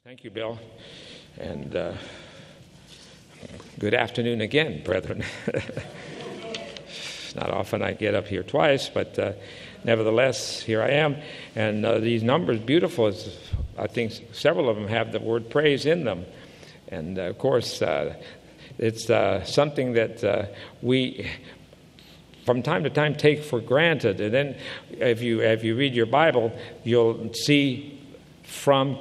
Thank you, Bill, and good afternoon again, brethren. It's not often I get up here twice, but nevertheless, here I am. And these numbers, beautiful. I think several of them have the word praise in them. And, of course, it's something that we, from time to time, take for granted. And then if you read your Bible, you'll see from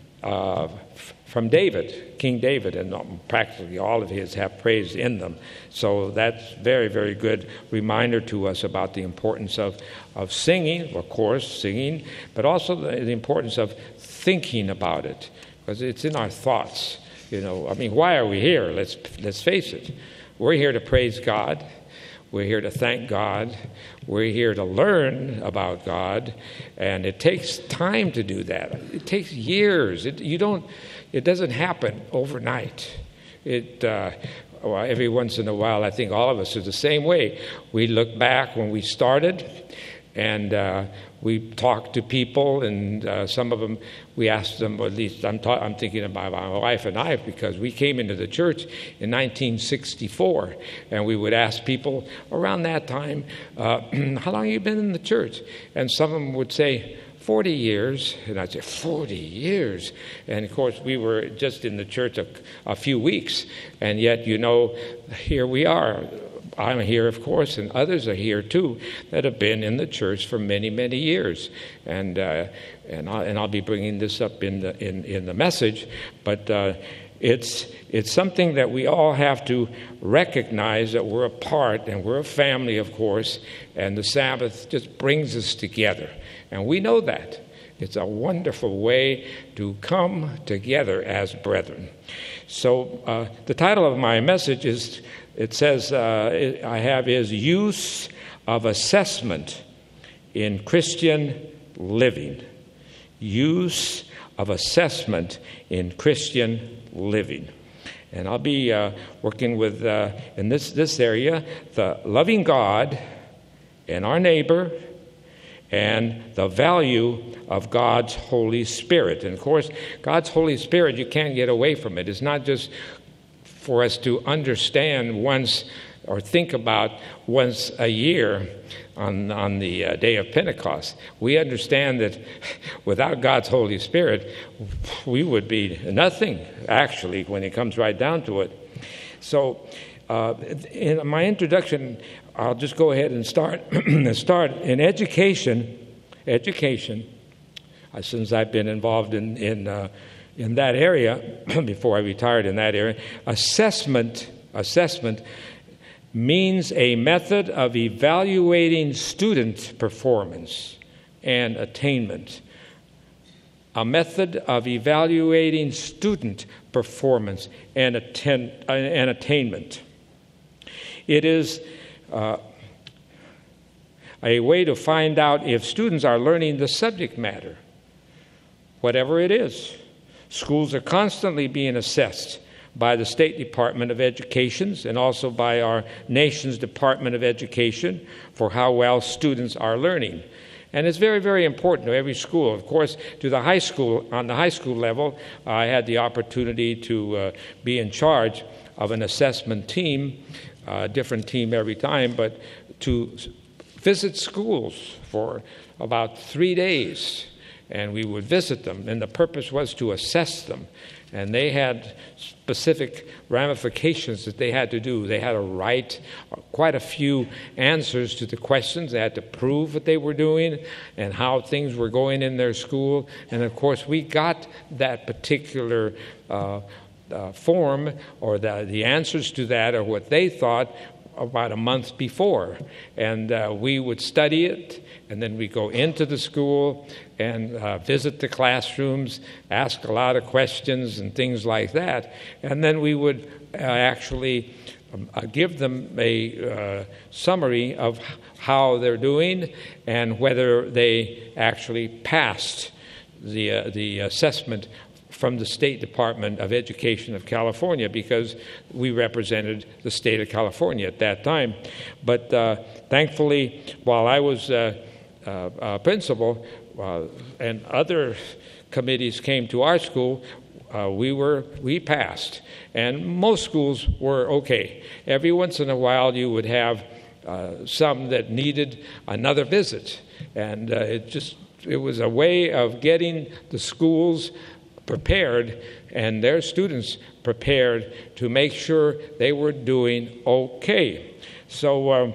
David, King David, and practically all of his have praise in them. So that's very, very good reminder to us about the importance of singing, of course, singing, but also the importance of thinking about it, because it's in our thoughts. You know, I mean, why are we here? Let's face it. We're here to praise God. We're here to thank God. We're here to learn about God, and it takes time to do that. It takes years. It doesn't happen overnight. Every once in a while, I think all of us are the same way. We look back when we started, and we talk to people, and some of them, we ask them, or at least I'm thinking about my wife and I, because we came into the church in 1964, and we would ask people around that time, how long have you been in the church? And some of them would say, 40 years. And I'd say, 40 years? And, of course, we were just in the church a few weeks, and yet, here we are. I'm here, of course, and others are here too that have been in the church for many, many years, and I'll be bringing this up in the message, but it's something that we all have to recognize, that we're a part, and we're a family, of course, and the Sabbath just brings us together, and we know that. It's a wonderful way to come together as brethren. So the title of my message is, it says, is Use of Assessment in Christian Living. Use of Assessment in Christian Living. And I'll be working with, in this area, the loving God and our neighbor, and the value of God's Holy Spirit. And, of course, God's Holy Spirit, you can't get away from it. It's not just for us to understand once or think about once a year on the day of Pentecost. We understand that without God's Holy Spirit, we would be nothing, actually, when it comes right down to it. So in my introduction, I'll just go ahead and start in education. Since I've been involved in that area, before I retired in that area, assessment means a method of evaluating student performance and attainment. A method of evaluating student performance and attainment. It is a way to find out if students are learning the subject matter, whatever it is. Schools are constantly being assessed by the State Department of Education and also by our nation's Department of Education for how well students are learning. And it's very, very important to every school. Of course, on the high school level, I had the opportunity to be in charge of an assessment team, a different team every time, but to visit schools for about 3 days. And we would visit them, and the purpose was to assess them. And they had specific ramifications that they had to do. They had to write quite a few answers to the questions. They had to prove what they were doing and how things were going in their school. And, of course, we got that particular form, or the answers to that, or what they thought, about a month before. And we would study it, and then we go into the school and visit the classrooms, ask a lot of questions and things like that. And then we would actually give them a summary of how they're doing and whether they actually passed the assessment from the State Department of Education of California, because we represented the state of California at that time. But thankfully, while I was principal and other committees came to our school, we passed, and most schools were okay. Every once in a while, you would have some that needed another visit, and it was a way of getting the schools prepared and their students prepared to make sure they were doing okay. So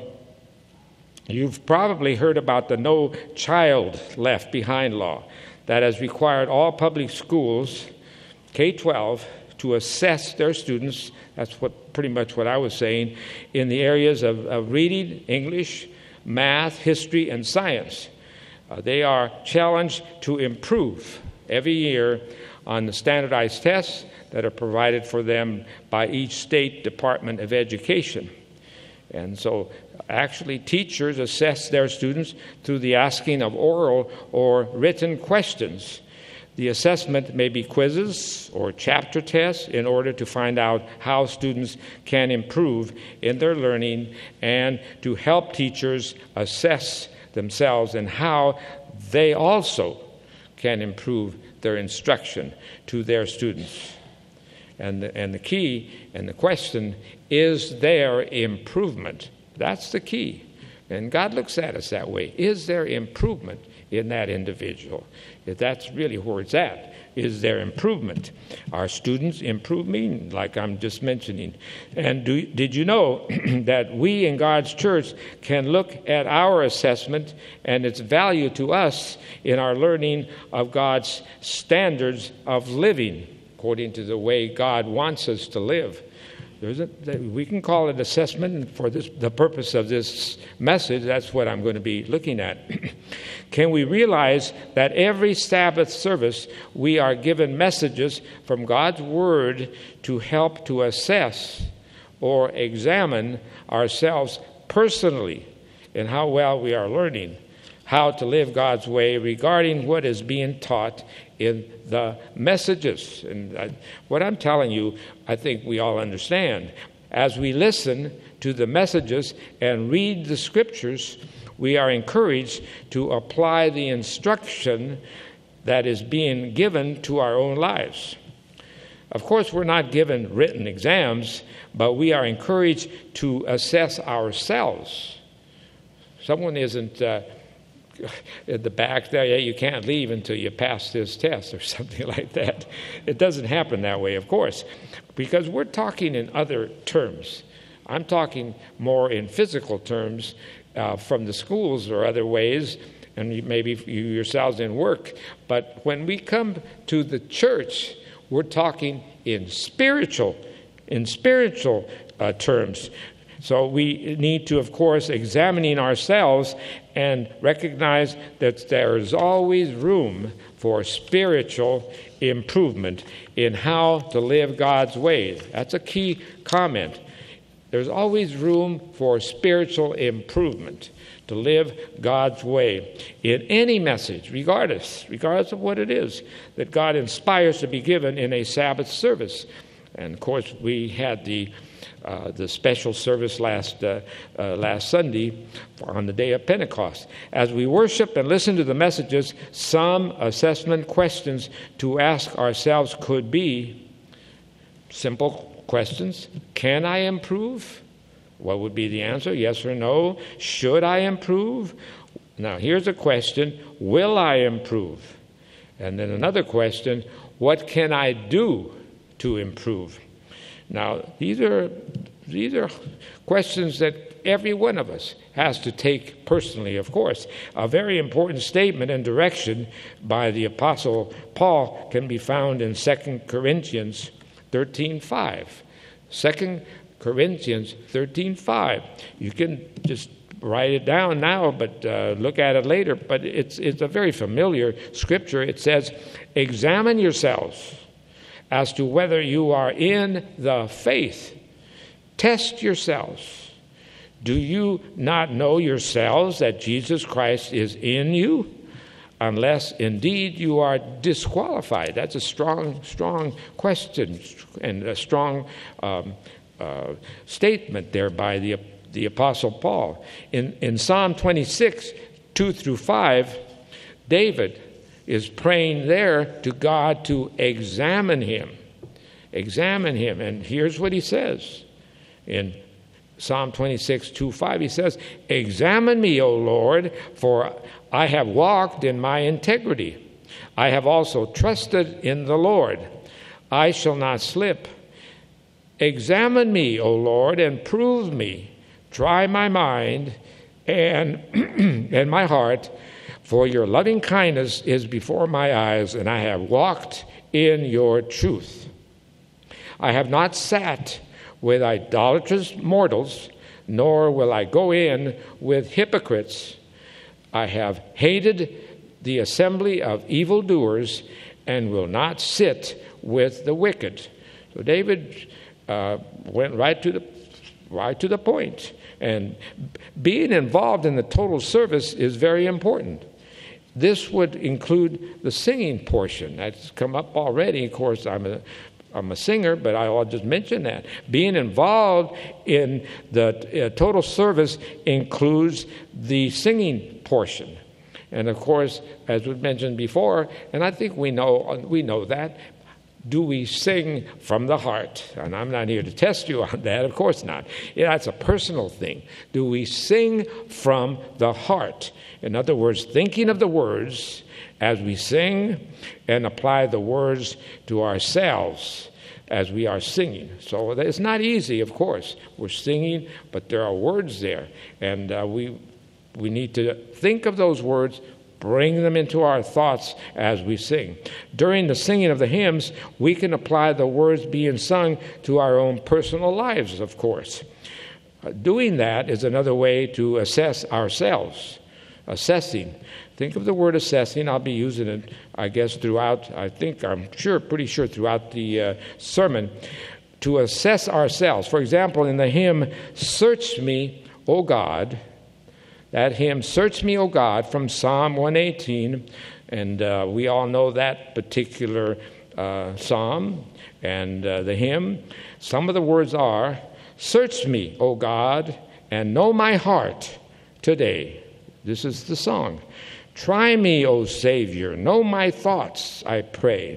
you've probably heard about the No Child Left Behind law that has required all public schools, K-12, to assess their students. That's pretty much what I was saying, in the areas of reading, English, math, history, and science. They are challenged to improve every year on the standardized tests that are provided for them by each state Department of Education. And so actually teachers assess their students through the asking of oral or written questions. The assessment may be quizzes or chapter tests in order to find out how students can improve in their learning and to help teachers assess themselves and how they also can improve their instruction to their students. And the key and the question is there improvement? That's the key. And God looks at us that way. Is there improvement in that individual? If that's really where it's at. Is there improvement? Are students improving, like I'm just mentioning? And did you know that we in God's church can look at our assessment and its value to us in our learning of God's standards of living, according to the way God wants us to live? We can call it assessment, and for the purpose of this message, that's what I'm going to be looking at. Can we realize that every Sabbath service we are given messages from God's Word to help to assess or examine ourselves personally and how well we are learning how to live God's way regarding what is being taught in the messages? And what I'm telling you, I think we all understand. As we listen to the messages and read the Scriptures, we are encouraged to apply the instruction that is being given to our own lives. Of course, we're not given written exams, but we are encouraged to assess ourselves. Someone isn't at the back there, you can't leave until you pass this test or something like that. It doesn't happen that way, of course, because we're talking in other terms. I'm talking more in physical terms from the schools or other ways, and maybe you yourselves in work. But when we come to the church, we're talking in spiritual terms. So we need to, of course, examine ourselves and recognize that there is always room for spiritual improvement in how to live God's ways. That's a key comment. There's always room for spiritual improvement to live God's way in any message, regardless of what it is that God inspires to be given in a Sabbath service. And of course, we had the special service last Sunday on the day of Pentecost. As we worship and listen to the messages, some assessment questions to ask ourselves could be simple questions. Can I improve? What would be the answer? Yes or no? Should I improve? Now, here's a question. Will I improve? And then another question. What can I do to improve? Now, these are questions that every one of us has to take personally, of course. A very important statement and direction by the Apostle Paul can be found in 2 Corinthians 13:5. 2 Corinthians 13:5. You can just write it down now, but look at it later. But it's a very familiar scripture. It says, "Examine yourselves as to whether you are in the faith. Test yourselves. Do you not know yourselves that Jesus Christ is in you? Unless indeed you are disqualified." That's a strong question and a strong statement there by the Apostle Paul. In Psalm 26, 2 through 5, David is praying there to God to examine him. Examine him. And here's what he says in Psalm 26, 2:5. He says, "Examine me, O Lord, for I have walked in my integrity. I have also trusted in the Lord. I shall not slip. Examine me, O Lord, and prove me. Try my mind and, and my heart, for your loving kindness is before my eyes, and I have walked in your truth. I have not sat with idolatrous mortals, nor will I go in with hypocrites. I have hated the assembly of evildoers, and will not sit with the wicked." So David went right to the point. And being involved in the total service is very important. This would include the singing portion. That's come up already. Of course, I'm a singer, but I'll just mention that. Being involved in the total service includes the singing portion. And of course, as we mentioned before, and I think we know that, do we sing from the heart? And I'm not here to test you on that, of course not. That's a personal thing. Do we sing from the heart? In other words, thinking of the words as we sing and apply the words to ourselves as we are singing. So it's not easy, of course. We're singing, but there are words there. And we need to think of those words, bring them into our thoughts as we sing. During the singing of the hymns, we can apply the words being sung to our own personal lives, of course. Doing that is another way to assess ourselves. Assessing. Think of the word assessing. I'll be using it, I guess, throughout, pretty sure throughout the sermon, to assess ourselves. For example, in the hymn, "Search Me, O God," that hymn, "Search Me, O God," from Psalm 118, and we all know that particular psalm and the hymn. Some of the words are, "Search me, O God, and know my heart today." This is the song. "Try me, O Savior, know my thoughts, I pray.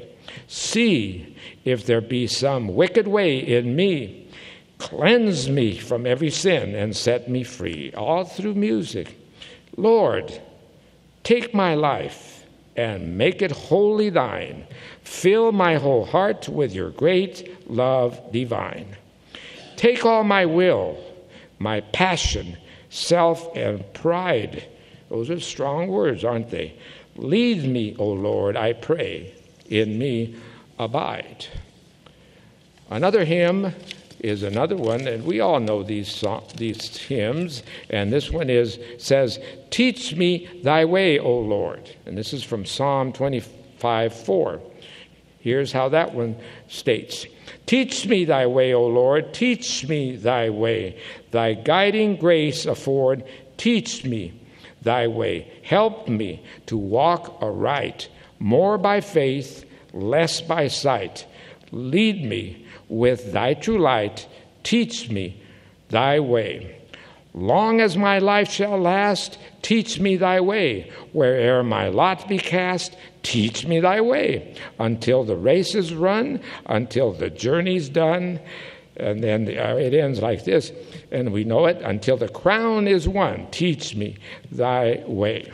See if there be some wicked way in me. Cleanse me from every sin and set me free." All through music. "Lord, take my life and make it wholly thine. Fill my whole heart with your great love divine. Take all my will, my passion, self, and pride." Those are strong words, aren't they? "Lead me, O Lord, I pray. In me abide." Another hymn is another one, and we all know these hymns, and this one says, "Teach me thy way, O Lord." And this is from Psalm 25:4. Here's how that one states. "Teach me thy way, O Lord, teach me thy way. Thy guiding grace afford, teach me thy way. Help me to walk aright, more by faith, less by sight. Lead me with thy true light, teach me thy way. Long as my life shall last, teach me thy way. Where'er my lot be cast, teach me thy way. Until the race is run, until the journey's done." And then it ends like this, and we know it, "Until the crown is won, teach me thy way."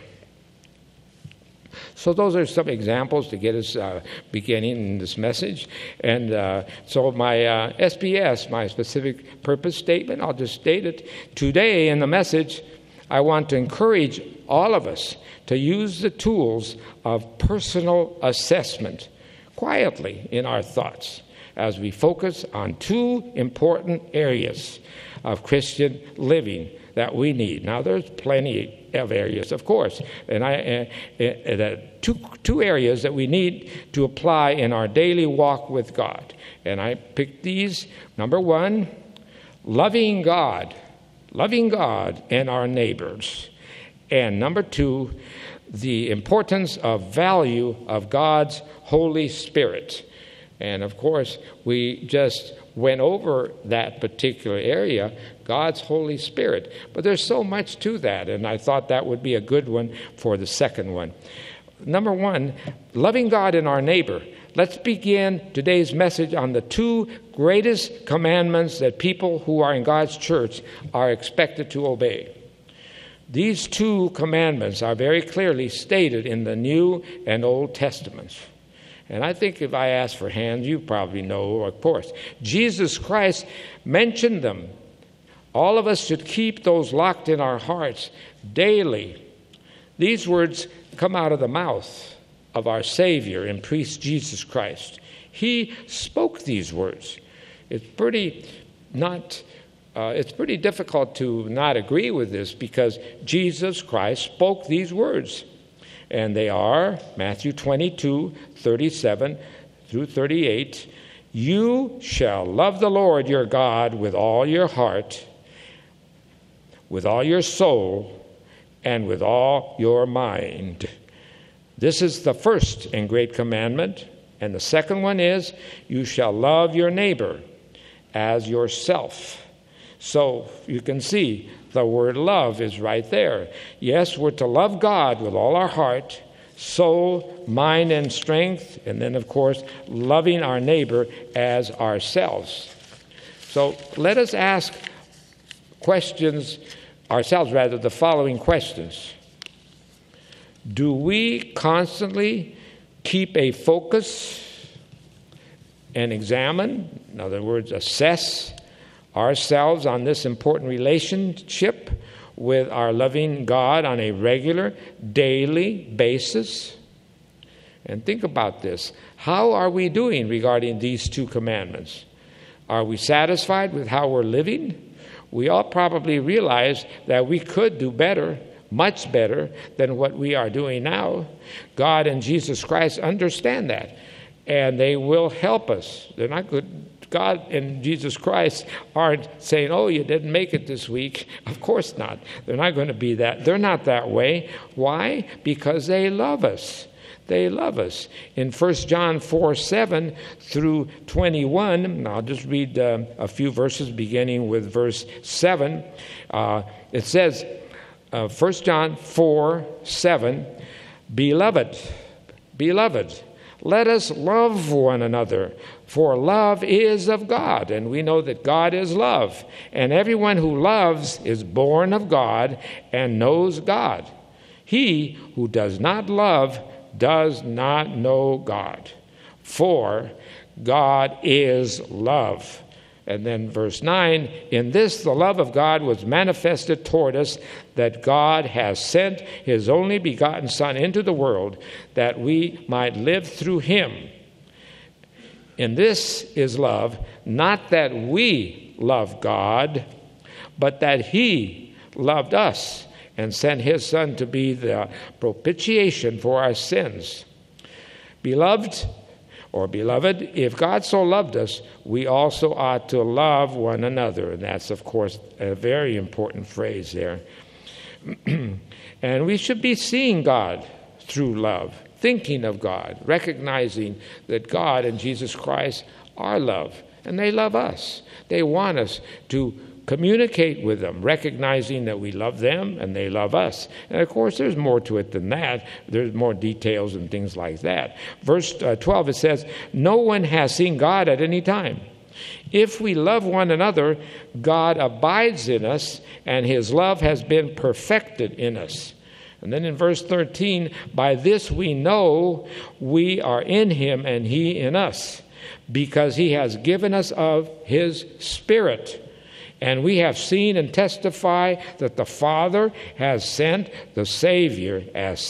So those are some examples to get us beginning in this message. And so my SBS, my specific purpose statement, I'll just state it. Today in the message, I want to encourage all of us to use the tools of personal assessment quietly in our thoughts as we focus on two important areas of Christian living that we need. Now, there's plenty of areas, of course, and two areas that we need to apply in our daily walk with God. And I picked these. Number one, loving God and our neighbors. And number two, the importance of value of God's Holy Spirit. And of course, we just went over that particular area, God's Holy Spirit. But there's so much to that, and I thought that would be a good one for the second one. number one, loving God and our neighbor. Let's begin today's message on the two greatest commandments that people who are in God's church are expected to obey. These two commandments are very clearly stated in the New and Old Testaments. And I think if I ask for hands, you probably know, of course. Jesus Christ mentioned them. All of us should keep those locked in our hearts daily. These words come out of the mouth of our Savior and priest Jesus Christ. He spoke these words. It's pretty difficult to not agree with this because Jesus Christ spoke these words. And they are Matthew 22:37 through 38. You shall love the Lord your God with all your heart, with all your soul, and with all your mind. This is the first and great commandment. And the second one is, you shall love your neighbor as yourself. So you can see the word love is right there. Yes, we're to love God with all our heart, soul, mind, and strength. And then, of course, loving our neighbor as ourselves. So let us ask the following questions. Do we constantly keep a focus and examine, in other words, assess ourselves on this important relationship with our loving God on a regular, daily basis? And think about this. How are we doing regarding these two commandments? Are we satisfied with how we're living? We all probably realize that we could do better, much better than what we are doing now. God and Jesus Christ understand that, and they will help us. They're not good. God and Jesus Christ aren't saying, oh, you didn't make it this week. Of course not. They're not going to be that. They're not that way. Why? Because they love us. They love us. In 1 John 4:7 through 21, and I'll just read a few verses beginning with verse 7. It says, 1 John 4:7, Beloved, let us love one another, for love is of God, and we know that God is love. And everyone who loves is born of God and knows God. He who does not love does not know God, for God is love. And then verse 9, in this the love of God was manifested toward us, that God has sent his only begotten Son into the world, that we might live through him. And this is love, not that we love God, but that he loved us and sent his Son to be the propitiation for our sins. Beloved, if God so loved us, we also ought to love one another. And that's, of course, a very important phrase there. And we should be seeing God through love, thinking of God, recognizing that God and Jesus Christ are love, and they love us. They want us to communicate with them, recognizing that we love them and they love us. And of course, there's more to it than that. There's more details and things like that. Verse 12, it says, no one has seen God at any time. If we love one another, God abides in us, and his love has been perfected in us. And then in verse 13, by this we know we are in him and he in us, because he has given us of his Spirit. And we have seen and testify that the Father has sent the Savior, has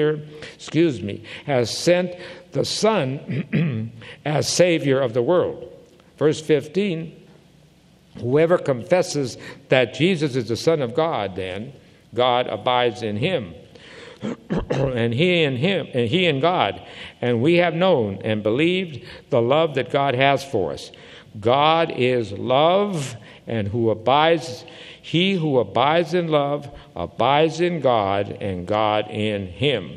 sent the Son as Savior of the world. Verse 15, whoever confesses that Jesus is the Son of God, then God abides in him, and he in him, and he in God. And we have known and believed the love that God has for us. God is love, and he who abides in love abides in God, and God in him.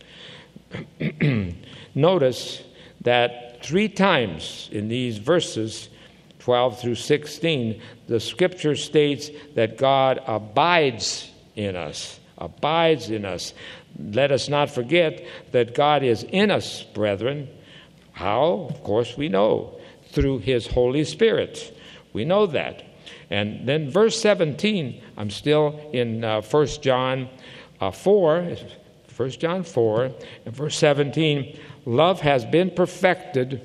Notice that 3 times in these verses, 12 through 16, the scripture states that God abides in us. abides in us. Let us not forget that God is in us, brethren. How? Of course we know. Through his Holy Spirit. We know that. And then verse 17, I'm still in 1 John 4, 1 John 4, and verse 17, love has been perfected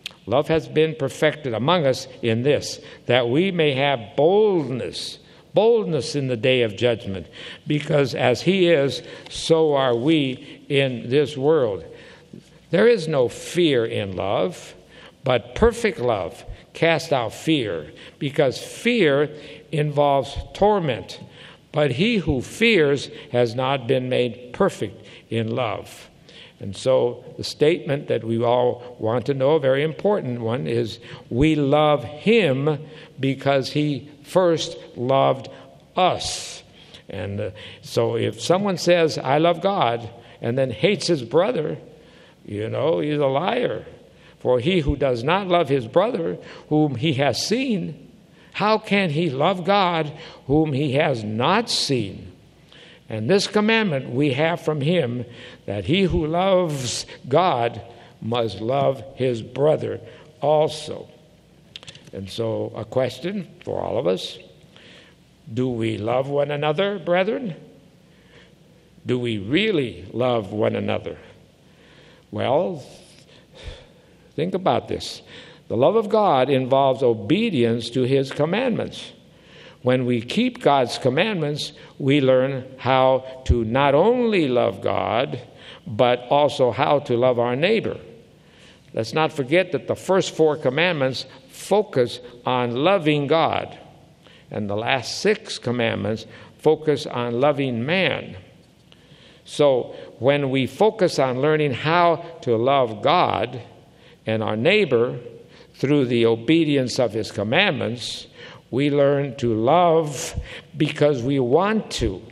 among us in this, that we may have boldness in the day of judgment, because as he is, so are we in this world. There is no fear in love, but perfect love casts out fear, because fear involves torment. But he who fears has not been made perfect in love. And so the statement that we all want to know, a very important one, is we love him because he first loved us. And so if someone says, I love God, and then hates his brother, he's a liar. For he who does not love his brother, whom he has seen, how can he love God, whom he has not seen? And this commandment we have from him, that he who loves God must love his brother also. And so a question for all of us: do we love one another, brethren? Do we really love one another? Well, think about this. The love of God involves obedience to his commandments. When we keep God's commandments, we learn how to not only love God, but also how to love our neighbor. Let's not forget that the first 4 commandments focus on loving God, and the last 6 commandments focus on loving man. So when we focus on learning how to love God and our neighbor through the obedience of his commandments, we learn to love because we want to,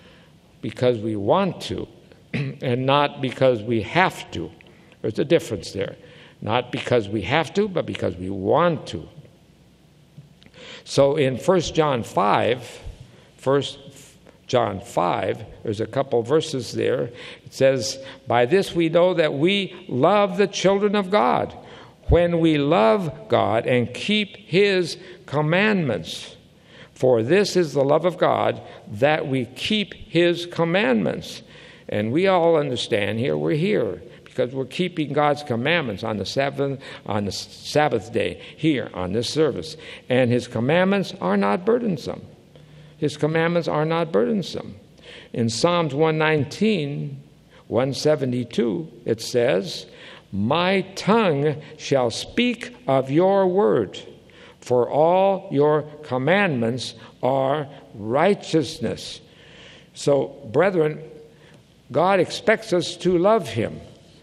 and not because we have to. There's a difference there. Not because we have to, but because we want to. So in 1 John 5, there's a couple verses there. It says, by this we know that we love the children of God, when we love God and keep his commandments. For this is the love of God, that we keep his commandments. And we all understand here, we're here because we're keeping God's commandments on the Sabbath day here on this service. And his commandments are not burdensome. His commandments are not burdensome. In Psalms 119, 172, it says, my tongue shall speak of your word, for all your commandments are righteousness. So, brethren, God expects us to love him,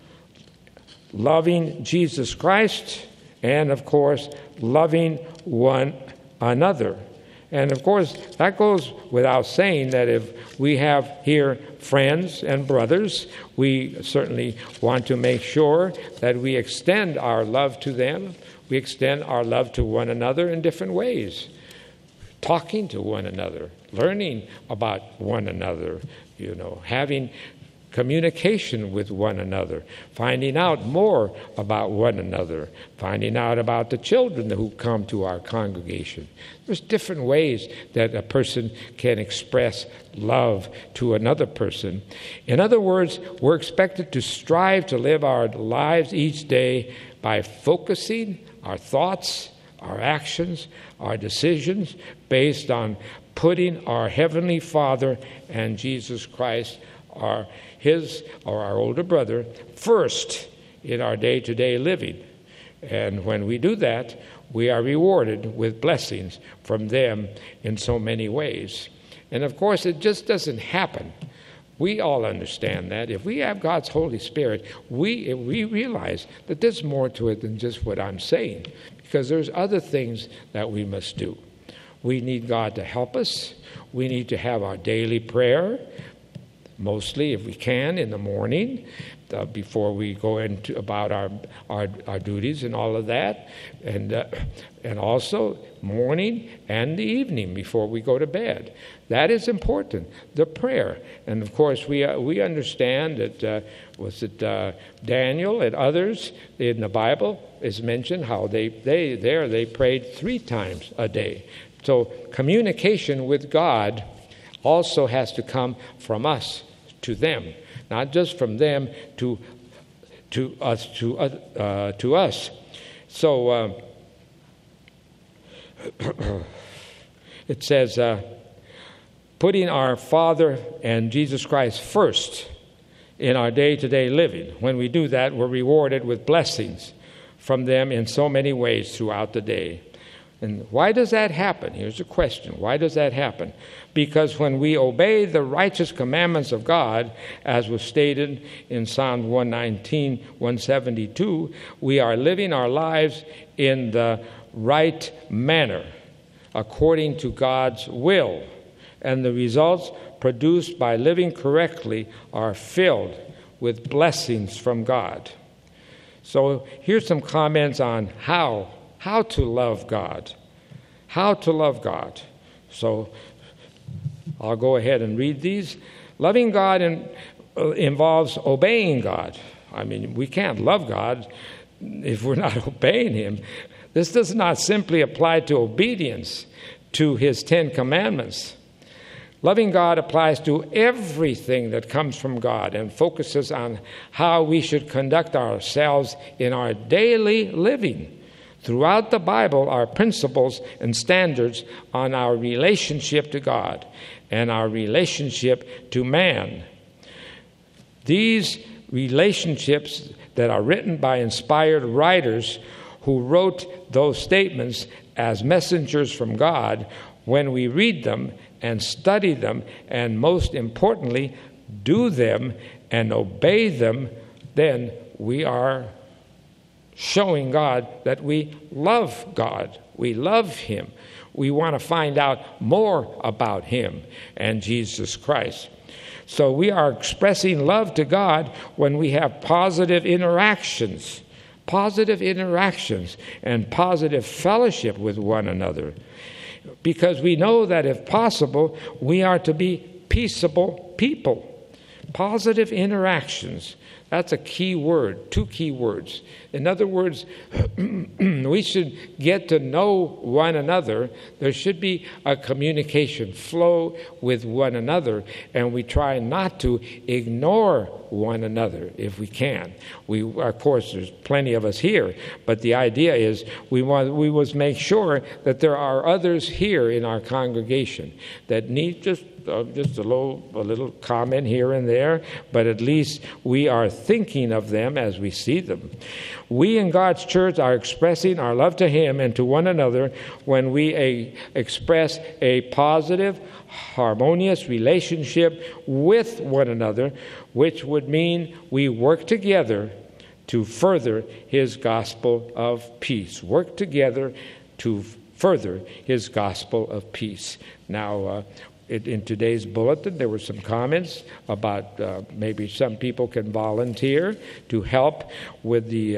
loving Jesus Christ, and, of course, loving one another. And, of course, that goes without saying that if we have here friends and brothers, we certainly want to make sure that we extend our love to them. We extend our love to one another in different ways. Talking to one another, learning about one another, having communication with one another, finding out more about one another, finding out about the children who come to our congregation. There's different ways that a person can express love to another person. In other words, we're expected to strive to live our lives each day by focusing our thoughts, our actions, our decisions based on putting our Heavenly Father and Jesus Christ, our older brother, first in our day-to-day living. And when we do that, we are rewarded with blessings from them in so many ways. And of course, it just doesn't happen. We all understand that. If we have God's Holy Spirit, we realize that there's more to it than just what I'm saying, because there's other things that we must do. We need God to help us. We need to have our daily prayer, mostly, if we can, in the morning. before we go into about our duties and all of that, and also morning and the evening before we go to bed. That is important, the prayer. And of course, we understand that Daniel and others in the Bible is mentioned how they prayed 3 times a day. So communication with God also has to come from us to them, not just from them to us. So it says, putting our Father and Jesus Christ first in our day-to-day living. When we do that, we're rewarded with blessings from them in so many ways throughout the day. And why does that happen? Here's a question. Why does that happen? Because when we obey the righteous commandments of God, as was stated in Psalm 119, 172, we are living our lives in the right manner, according to God's will. And the results produced by living correctly are filled with blessings from God. So here's some comments on how to love God. How to love God. So I'll go ahead and read these. Loving God involves obeying God. I mean, we can't love God if we're not obeying Him. This does not simply apply to obedience to His 10 commandments. Loving God applies to everything that comes from God and focuses on how we should conduct ourselves in our daily living. Throughout the Bible are principles and standards on our relationship to God and our relationship to man. These relationships that are written by inspired writers who wrote those statements as messengers from God, when we read them and study them, and most importantly, do them and obey them, then we are showing God that we love God. We love Him. We want to find out more about Him and Jesus Christ. So we are expressing love to God when we have positive interactions and positive fellowship with one another. Because we know that if possible, we are to be peaceable people. Positive interactions. That's a key word, 2 key words. In other words, we should get to know one another. There should be a communication flow with one another, and we try not to ignore one another if we can. Of course, there's plenty of us here, but the idea is we must make sure that there are others here in our congregation that need just a little comment here and there, but at least we are thinking of them as we see them. We in God's church are expressing our love to Him and to one another when we express a positive, harmonious relationship with one another, which would mean we work together to further His gospel of peace. Work together to further His gospel of peace. Now, in today's bulletin, there were some comments about maybe some people can volunteer to help with the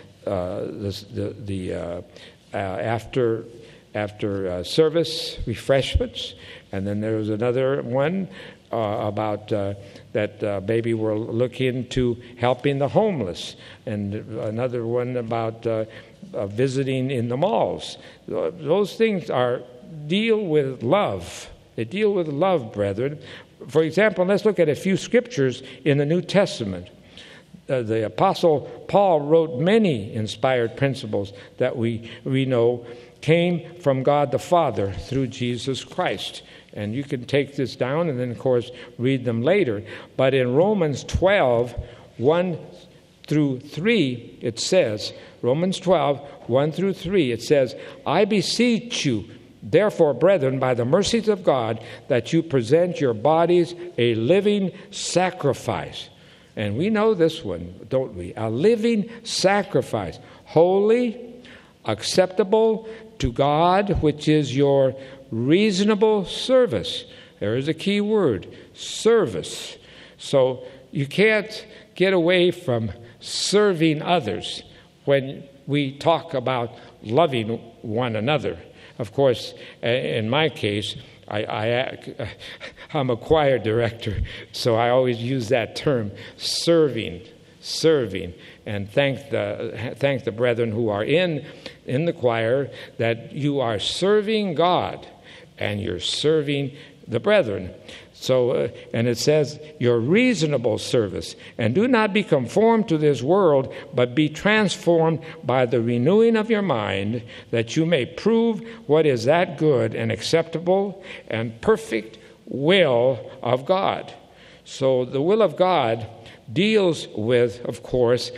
after service refreshments, and then there was another one about that maybe we're looking to helping the homeless, and another one about visiting in the malls. Those things deal with love. They deal with love, brethren. For example, let's look at a few scriptures in the New Testament. The Apostle Paul wrote many inspired principles that we know came from God the Father through Jesus Christ. And you can take this down and then, of course, read them later. But in Romans 12, 1 through 3, it says, Romans 12, 1 through 3, it says, I beseech you, therefore, brethren, by the mercies of God, that you present your bodies a living sacrifice. And we know this one, don't we? A living sacrifice, holy, acceptable to God, which is your reasonable service. There is a key word, service. So you can't get away from serving others when we talk about loving one another. Of course, in my case, I'm a choir director, so I always use that term, serving, and thank the brethren who are in the choir that you are serving God and you're serving the brethren. So, and it says, your reasonable service, and do not be conformed to this world, but be transformed by the renewing of your mind, that you may prove what is that good and acceptable and perfect will of God. So the will of God deals with, of course,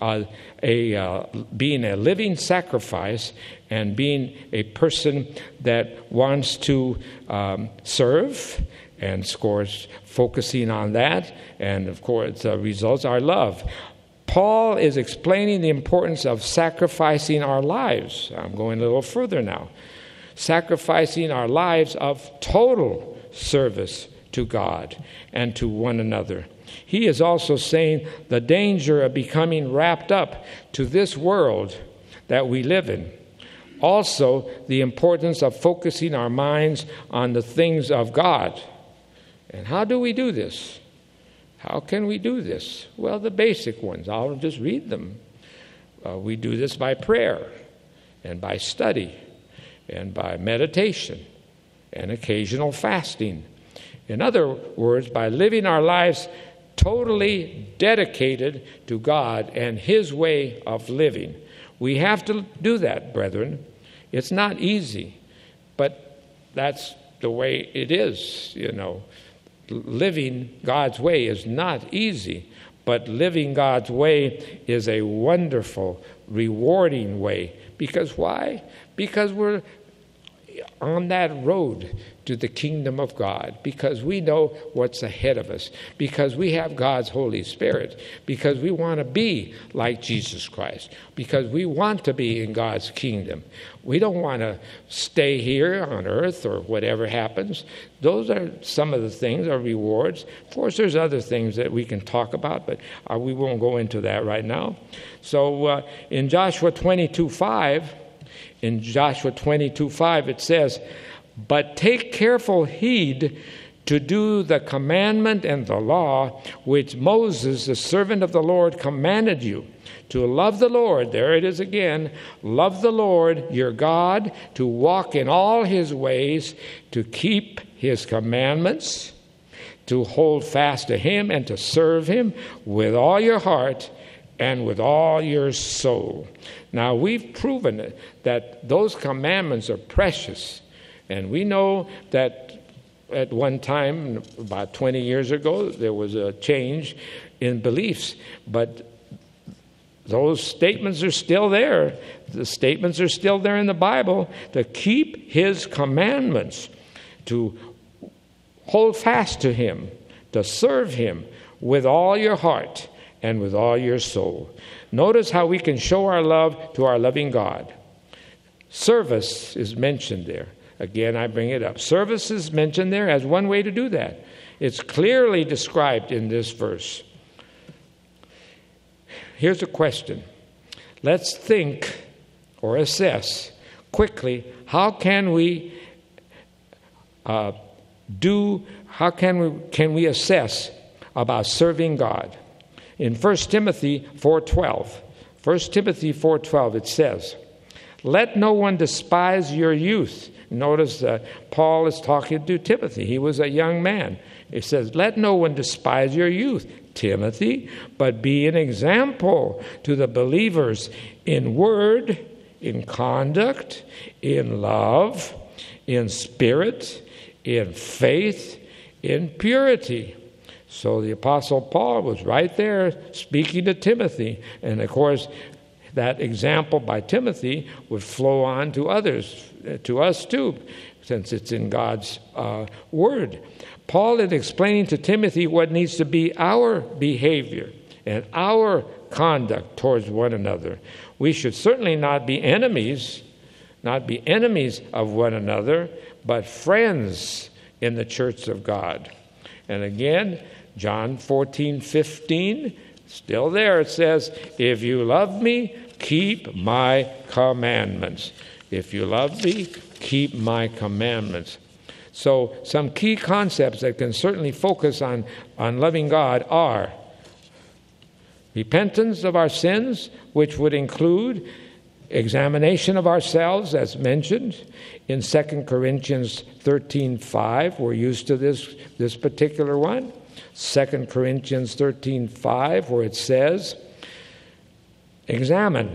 being a living sacrifice and being a person that wants to serve, and of course, focusing on that, and of course, the results are love. Paul is explaining the importance of sacrificing our lives. I'm going a little further now. Sacrificing our lives of total service to God and to one another. He is also saying the danger of becoming wrapped up to this world that we live in. Also, the importance of focusing our minds on the things of God. And how do we do this? How can we do this? Well, the basic ones. I'll just read them. We do this by prayer and by study and by meditation and occasional fasting. In other words, by living our lives totally dedicated to God and His way of living. We have to do that, brethren. It's not easy, but that's the way it is, Living God's way is not easy, but living God's way is a wonderful, rewarding way. Because why? Because we're on that road to the kingdom of God, because we know what's ahead of us, because we have God's Holy Spirit, because we want to be like Jesus Christ, because we want to be in God's kingdom. We don't want to stay here on earth or whatever happens. Those are some of the things, our rewards. Of course, there's other things that we can talk about, but we won't go into that right now. So in Joshua 22:5, it says, but take careful heed to do the commandment and the law which Moses, the servant of the Lord, commanded you, to love the Lord, there it is again, love the Lord your God, to walk in all His ways, to keep His commandments, to hold fast to Him and to serve Him with all your heart and with all your soul. Now, we've proven that those commandments are precious. And we know that at one time, about 20 years ago, there was a change in beliefs. But those statements are still there. The statements are still there in the Bible, to keep His commandments, to hold fast to Him, to serve Him with all your heart and with all your soul. Notice how we can show our love to our loving God. Service is mentioned there. Again, I bring it up. Service is mentioned there as one way to do that. It's clearly described in this verse. Here's a question. Let's think or assess quickly, how can we assess about serving God? In 1 Timothy 4:12, it says, let no one despise your youth. Notice Paul is talking to Timothy. He was a young man. It says, let no one despise your youth, Timothy, but be an example to the believers in word, in conduct, in love, in spirit, in faith, in purity. So the Apostle Paul was right there speaking to Timothy. And of course, that example by Timothy would flow on to others, to us too, since it's in God's Word. Paul is explaining to Timothy what needs to be our behavior and our conduct towards one another. We should certainly not be enemies of one another, but friends in the church of God. And again, John 14:15 Still there it says, if you love me, keep my commandments. If you love me, keep my commandments. So some key concepts that can certainly focus on loving God are repentance of our sins, which would include examination of ourselves, as mentioned in 2 Corinthians 13:5. We're used to this particular one. 2 Corinthians 13:5, where it says, examine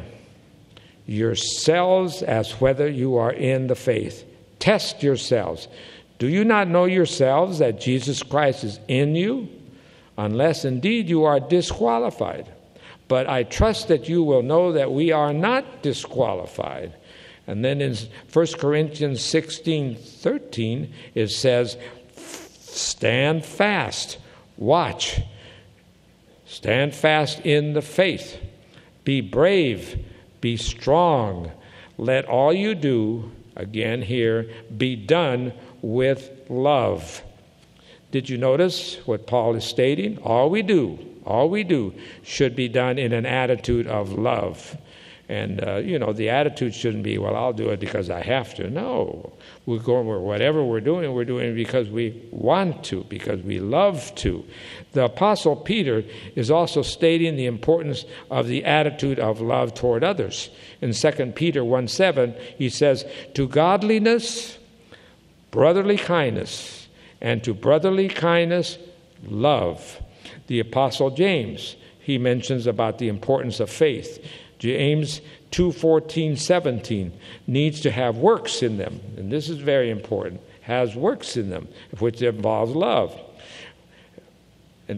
yourselves as whether you are in the faith. Test yourselves. Do you not know yourselves that Jesus Christ is in you? Unless indeed you are disqualified. But I trust that you will know that we are not disqualified. And then in 1 Corinthians 16:13, it says, stand fast, watch, stand fast in the faith, be brave, be strong. Let all you do, again here, be done with love. Did you notice what Paul is stating? All we do should be done in an attitude of love. And, the attitude shouldn't be, well, I'll do it because I have to. No. Whatever we're doing it because we want to, because we love to. The Apostle Peter is also stating the importance of the attitude of love toward others. In 2 Peter 1:7, he says, to godliness, brotherly kindness, and to brotherly kindness, love. The Apostle James, he mentions about the importance of faith. James 2:14-17 needs to have works in them, and this is very important, has works in them, which involves love. And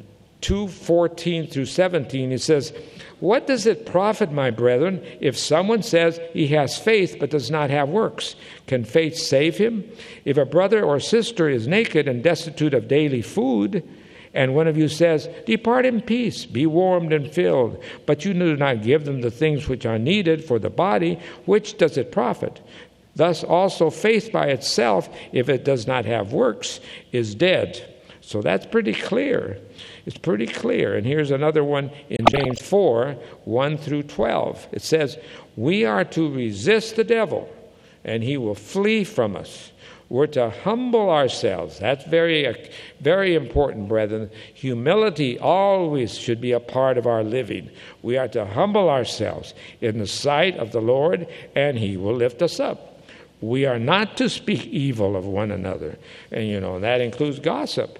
2:14-17, it says, what does it profit, my brethren, if someone says he has faith but does not have works? Can faith save him? If a brother or sister is naked and destitute of daily food, and one of you says, depart in peace, be warmed and filled, but you do not give them the things which are needed for the body, which does it profit? Thus also faith by itself, if it does not have works, is dead. So that's pretty clear. It's pretty clear. And here's another one in James 4:1-12. It says, we are to resist the devil, and he will flee from us. We're to humble ourselves. That's very, very important, brethren. Humility always should be a part of our living. We are to humble ourselves in the sight of the Lord, and he will lift us up. We are not to speak evil of one another. And, that includes gossip.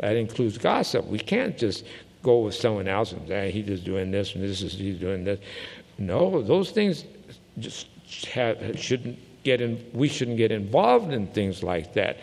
We can't just go with someone else and say, he's just doing this, and he's doing this. No, those things just shouldn't we shouldn't get involved in things like that.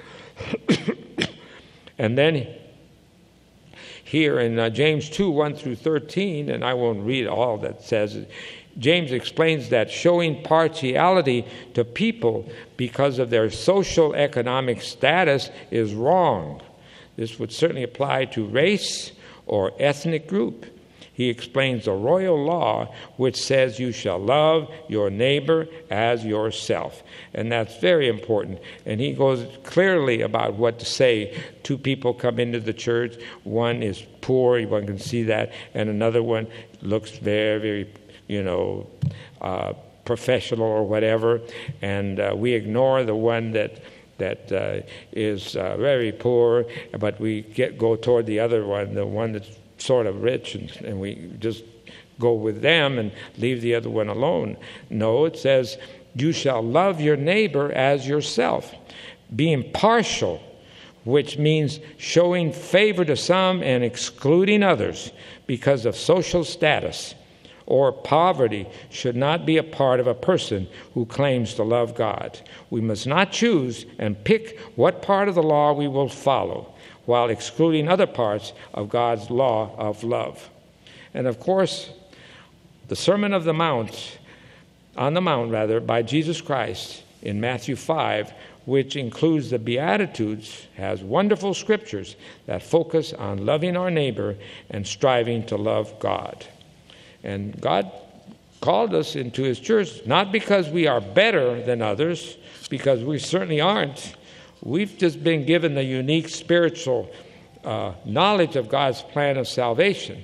And then here in James 2:1-13, and I won't read all that says, James explains that showing partiality to people because of their social economic status is wrong. This would certainly apply to race or ethnic group. He explains the royal law, which says you shall love your neighbor as yourself. And that's very important. And he goes clearly about what to say. Two people come into the church. One is poor, one can see that, and another one looks very, very, professional or whatever. And we ignore the one that is very poor, but we go toward the other one, the one that's sort of rich, and we just go with them and leave the other one alone. No, it says, you shall love your neighbor as yourself. Be impartial, which means showing favor to some and excluding others because of social status or poverty should not be a part of a person who claims to love God. We must not choose and pick what part of the law we will follow, while excluding other parts of God's law of love. And of course, the Sermon on the Mount, by Jesus Christ in Matthew 5, which includes the Beatitudes, has wonderful scriptures that focus on loving our neighbor and striving to love God. And God called us into his church not because we are better than others, because we certainly aren't. We've just been given the unique spiritual knowledge of God's plan of salvation.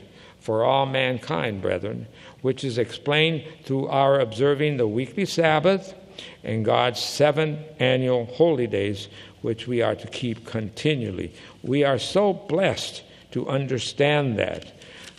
for all mankind, brethren, which is explained through our observing the weekly Sabbath and God's 7 annual holy days, which we are to keep continually. We are so blessed to understand that.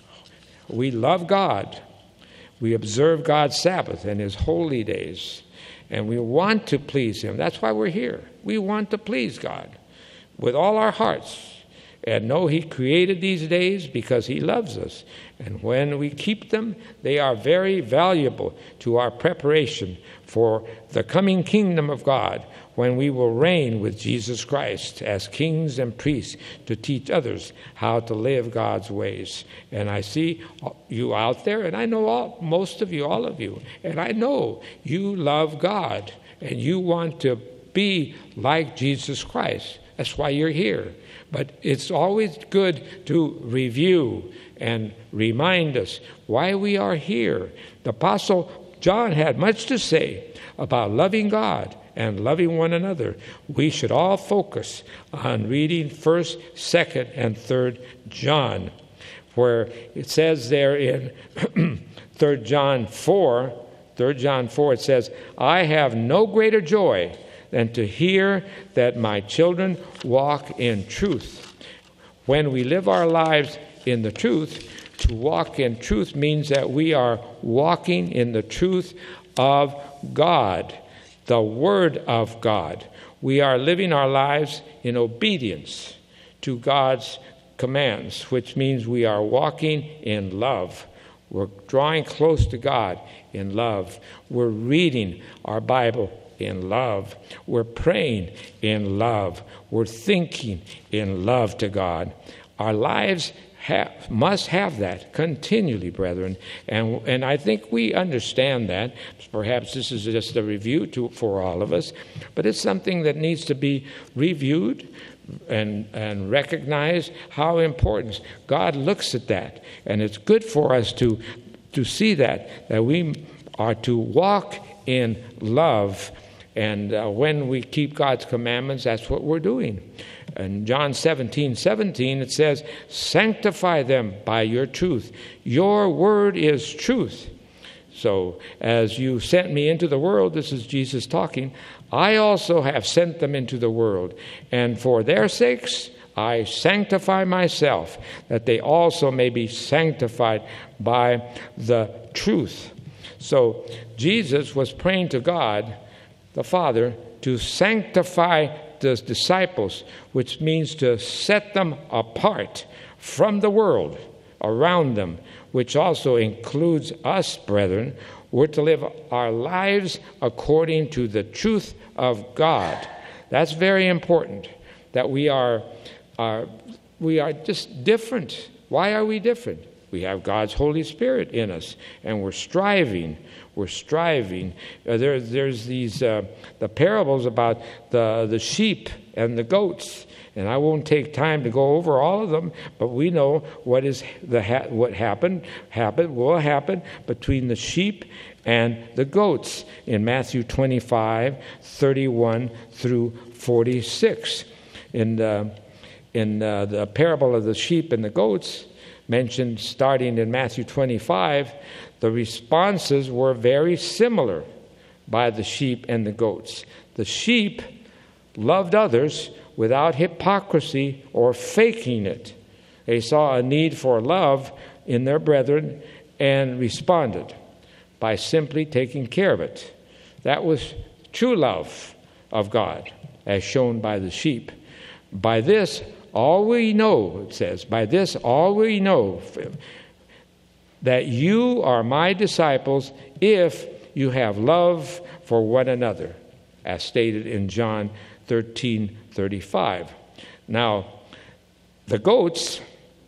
We love God. We observe God's Sabbath and His holy days, and we want to please Him. That's why we're here. We want to please God with all our hearts and know He created these days because He loves us. And when we keep them, they are very valuable to our preparation for the coming kingdom of God, when we will reign with Jesus Christ as kings and priests to teach others how to live God's ways. And I see you out there, and I know most of you, all of you, and I know you love God, and you want to be like Jesus Christ. That's why you're here. But it's always good to review and remind us why we are here. The Apostle John had much to say about loving God and loving one another. We should all focus on reading 1st, 2nd, and 3rd John, where it says there in 3rd John 4, it says, I have no greater joy than to hear that my children walk in truth. When we live our lives in the truth, to walk in truth means that we are walking in the truth of God, the Word of God. We are living our lives in obedience to God's commands, which means we are walking in love. We're drawing close to God in love. We're reading our Bible in love. We're praying in love. We're thinking in love to God. Our lives must have that continually, brethren. And I think we understand that. Perhaps this is just a review for all of us, but it's something that needs to be reviewed and recognize how important God looks at that. And it's good for us to see that we are to walk in love. And when we keep God's commandments, that's what we're doing. In John 17:17, it says, sanctify them by your truth. Your word is truth. So, as you sent me into the world, this is Jesus talking, I also have sent them into the world. And for their sakes, I sanctify myself, that they also may be sanctified by the truth. So, Jesus was praying to God, the Father, to sanctify the disciples, which means to set them apart from the world around them, which also includes us, brethren. We're to live our lives according to the truth of God. That's very important, that we are just different. Why are we different? We have God's Holy Spirit in us, and we're striving. There's these the parables about the sheep and the goats, and I won't take time to go over all of them. But we know what will happen between the sheep and the goats in Matthew 25:31 through 46. In the parable of the sheep and the goats, mentioned starting in Matthew 25, the responses were very similar by the sheep and the goats. The sheep loved others without hypocrisy or faking it. They saw a need for love in their brethren and responded by simply taking care of it. That was true love of God, as shown by the sheep. By this, all we know, it says, by this all we know that you are my disciples if you have love for one another, as stated in John 13:35. Now, the goats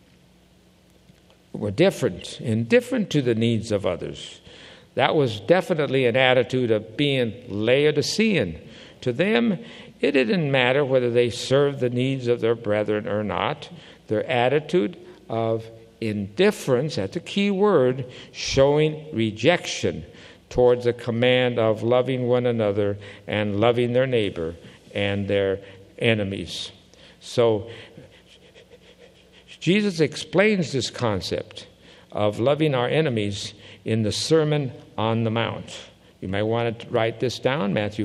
were indifferent to the needs of others. That was definitely an attitude of being Laodicean. To them, it didn't matter whether they served the needs of their brethren or not. Their attitude of indifference, that's a key word, showing rejection towards the command of loving one another and loving their neighbor and their enemies. So, Jesus explains this concept of loving our enemies in the Sermon on the Mount. You might want to write this down. Matthew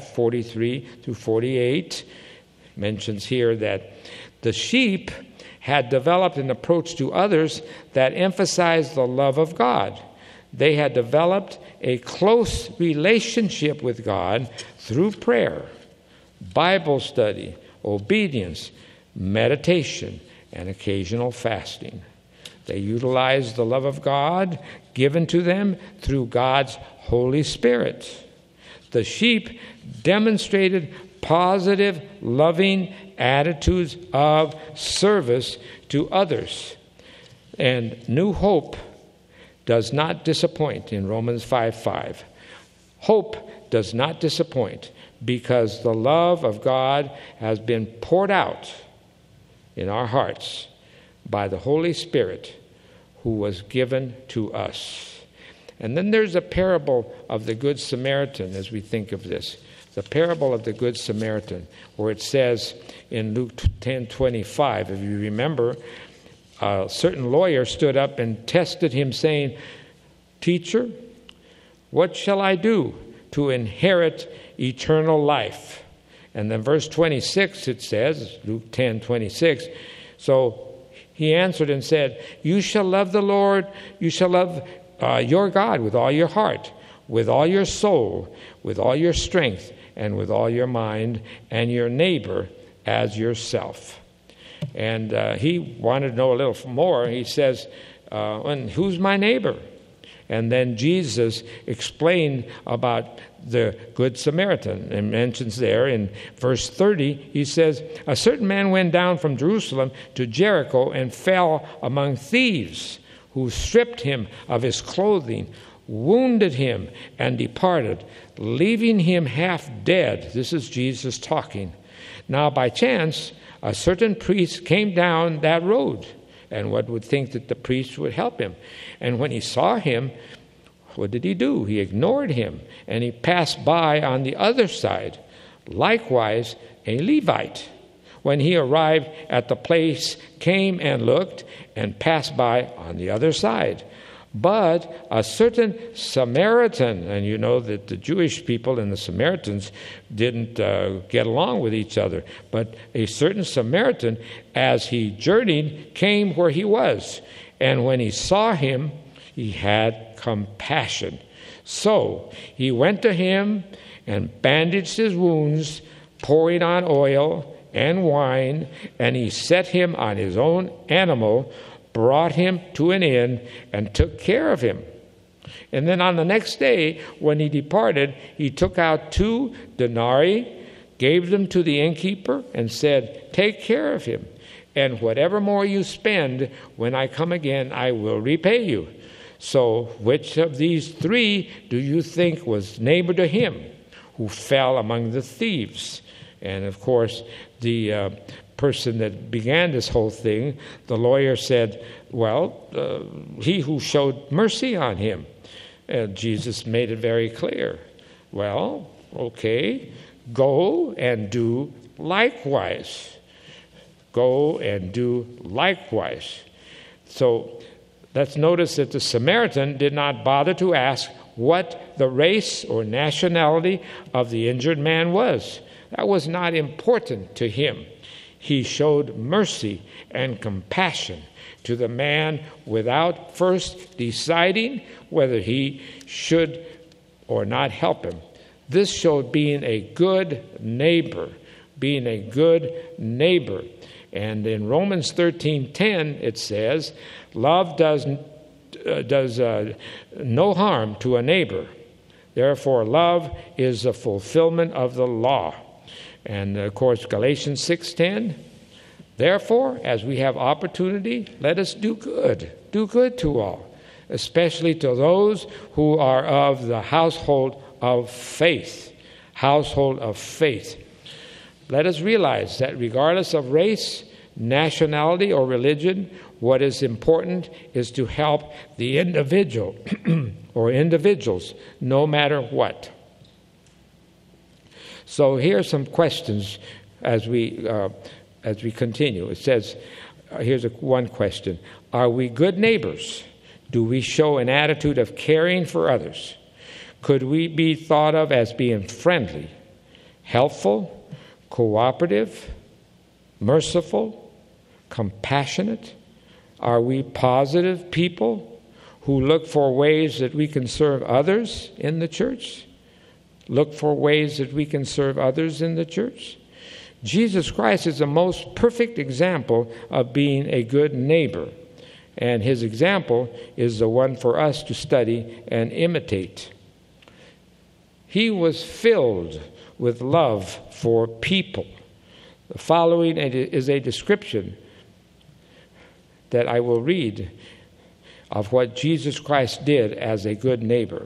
5:43-48 mentions here that the sheep had developed an approach to others that emphasized the love of God. They had developed a close relationship with God through prayer, Bible study, obedience, meditation, and occasional fasting. They utilized the love of God given to them through God's Holy Spirit. The sheep demonstrated positive, loving attitudes of service to others. And New Hope does not disappoint in Romans 5:5. Hope does not disappoint because the love of God has been poured out in our hearts by the Holy Spirit who was given to us. And then there's a parable of the Good Samaritan as we think of this. The parable of the Good Samaritan, where it says in Luke 10:25, if you remember, a certain lawyer stood up and tested him, saying, "Teacher, what shall I do to inherit eternal life?" And then verse 26, it says, Luke 10:26, so he answered and said, "You shall love the Lord, you shall love your God with all your heart, with all your soul, with all your strength, and with all your mind, and your neighbor as yourself." And he wanted to know a little more. He says, "And who's my neighbor?" And then Jesus explained about the Good Samaritan and mentions there in verse 30, he says, "A certain man went down from Jerusalem to Jericho and fell among thieves, who stripped him of his clothing, wounded him, and departed, leaving him half dead." This is Jesus talking. "Now by chance, a certain priest came down that road," and one would think that the priest would help him. "And when he saw him, what did he do? He ignored him, and he passed by on the other side. Likewise, a Levite, when he arrived at the place, came and looked and passed by on the other side. But a certain Samaritan," and you know that the Jewish people and the Samaritans didn't get along with each other, but a certain Samaritan, as he journeyed, came where he was. And when he saw him, he had compassion. So he went to him and bandaged his wounds, pouring on oil and wine, and he set him on his own animal, brought him to an inn, and took care of him. And then on the next day, when he departed, he took out 2 denarii, gave them to the innkeeper, and said, "Take care of him, and whatever more you spend, when I come again, I will repay you." So which of these 3 do you think was neighbor to him who fell among the thieves? And of course, the person that began this whole thing, the lawyer said, "Well, he who showed mercy on him." Jesus made it very clear. Well, okay, go and do likewise. Go and do likewise. So let's notice that the Samaritan did not bother to ask what the race or nationality of the injured man was. That was not important to him. He showed mercy and compassion to the man without first deciding whether he should or not help him. This showed being a good neighbor, being a good neighbor. And in Romans 13:10 it says, "Love does no harm to a neighbor. Therefore, love is the fulfillment of the law." And of course, Galatians 6:10, "Therefore, as we have opportunity, let us do good to all, especially to those who are of the household of faith." Household of faith. Let us realize that regardless of race, nationality, or religion, what is important is to help the individual or individuals, no matter what. So here are some questions as we continue. It says, here's one question: are we good neighbors? Do we show an attitude of caring for others? Could we be thought of as being friendly, helpful, cooperative, merciful, compassionate? Are we positive people who look for ways that we can serve others in the church? Look for ways that we can serve others in the church? Jesus Christ is the most perfect example of being a good neighbor, and his example is the one for us to study and imitate. He was filled with love for people. The following is a description that I will read of what Jesus Christ did as a good neighbor.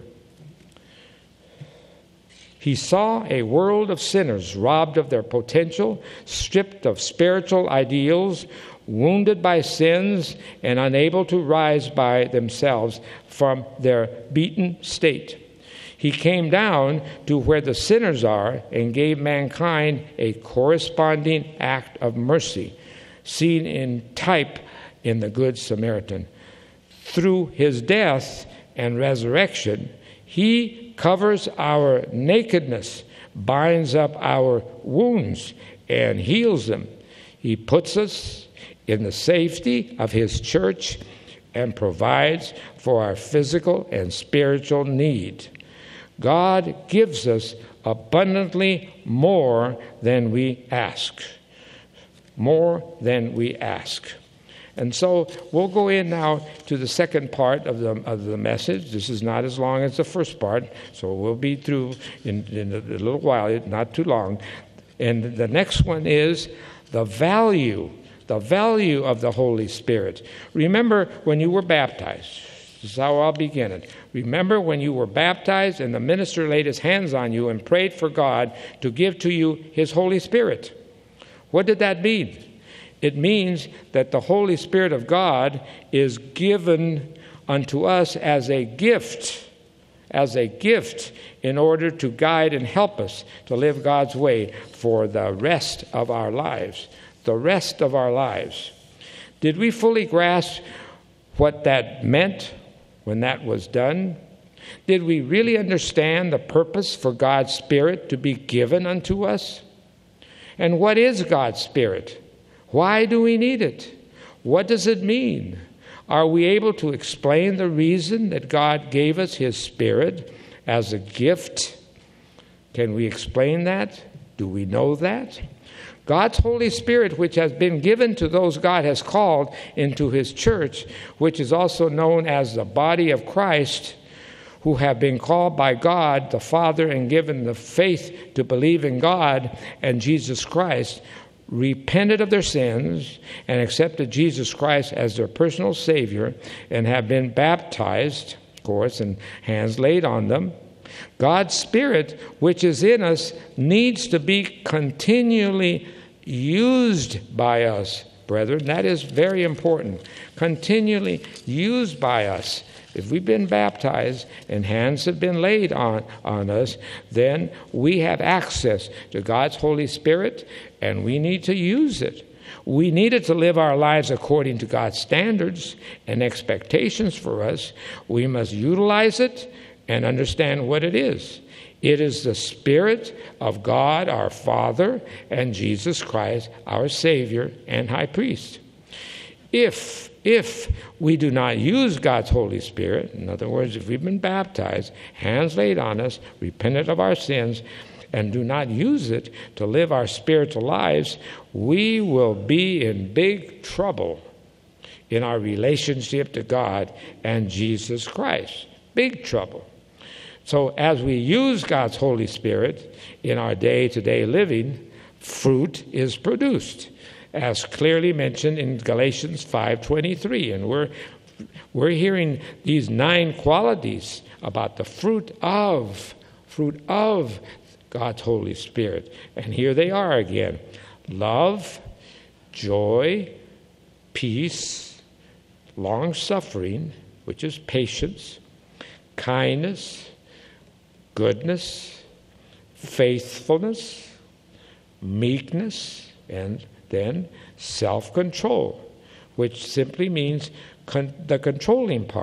He saw a world of sinners robbed of their potential, stripped of spiritual ideals, wounded by sins, and unable to rise by themselves from their beaten state. He came down to where the sinners are and gave mankind a corresponding act of mercy, seen in type in the Good Samaritan. Through his death and resurrection, he covers our nakedness, binds up our wounds, and heals them. He puts us in the safety of his church and provides for our physical and spiritual need. God gives us abundantly more than we ask. More than we ask. And so we'll go in now to the second part of the message. This is not as long as the first part, so we'll be through in a little while, not too long. And the next one is the value of the Holy Spirit. Remember when you were baptized. This is how I'll begin it. Remember when you were baptized and the minister laid his hands on you and prayed for God to give to you his Holy Spirit. What did that mean? It means that the Holy Spirit of God is given unto us as a gift in order to guide and help us to live God's way for the rest of our lives. The rest of our lives. Did we fully grasp what that meant when that was done? Did we really understand the purpose for God's Spirit to be given unto us? And what is God's Spirit? Why do we need it? What does it mean? Are we able to explain the reason that God gave us his Spirit as a gift? Can we explain that? Do we know that? God's Holy Spirit, which has been given to those God has called into his church, which is also known as the body of Christ, who have been called by God the Father and given the faith to believe in God and Jesus Christ, repented of their sins and accepted Jesus Christ as their personal Savior and have been baptized, of course, and hands laid on them. God's Spirit, which is in us, needs to be continually used by us, brethren. That is very important. Continually used by us. If we've been baptized and hands have been laid on us, then we have access to God's Holy Spirit, and we need to use it. We need it to live our lives according to God's standards and expectations for us. We must utilize it and understand what it is. It is the Spirit of God, our Father, and Jesus Christ, our Savior and High Priest. If we do not use God's Holy Spirit, in other words, if we've been baptized, hands laid on us, repented of our sins, and do not use it to live our spiritual lives, we will be in big trouble in our relationship to God and Jesus Christ. Big trouble. So as we use God's Holy Spirit in our day-to-day living, fruit is produced, as clearly mentioned in Galatians 5:23. And we're hearing these 9 qualities about the fruit of God's Holy Spirit. And here they are again. Love, joy, peace, long-suffering, which is patience, kindness, goodness, faithfulness, meekness, and then self-control, which simply means the controlling part.